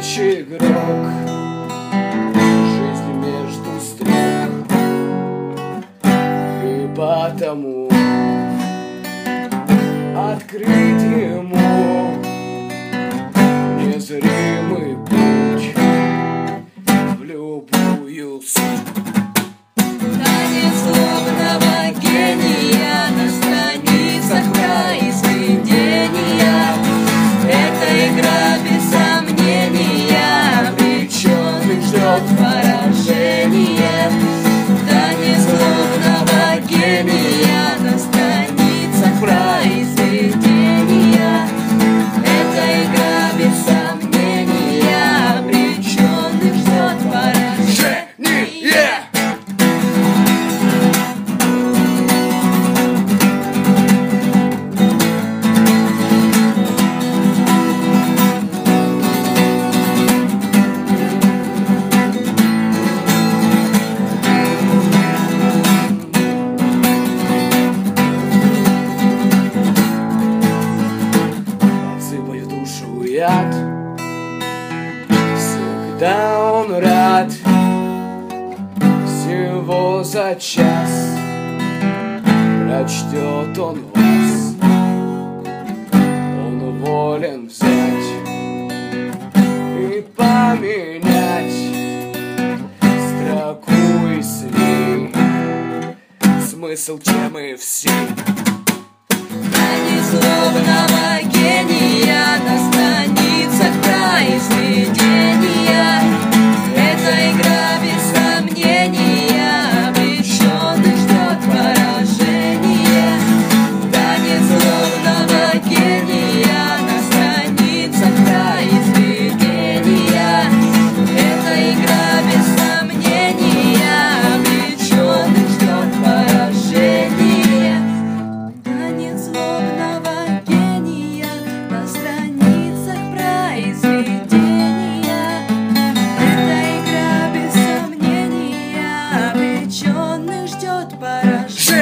Играющий игрок, жизнь между строк, и потому открыть ему незримый путь в любую суть. Танец злобного гения на страницах произведения. Это игра без сомнения, обреченный ждет поражения. Танец злобного гения на страницах произведения. Это игра без сомнения, обреченный ждет поражения. Яд. Всегда он рад, всего за час прочтет он вас. Он волен взять и поменять строку и с ней смысл темы всей. Танец злобного гения на страницах произведения. Это игра без сомнения, обреченный ждет поражения. Танец злобного гения на страницах произведения. Это игра без сомнения, обреченный ждет поражения. Танец злобного гения на страницах произведения. Это игра без сомнения, обреченных ждет поражение.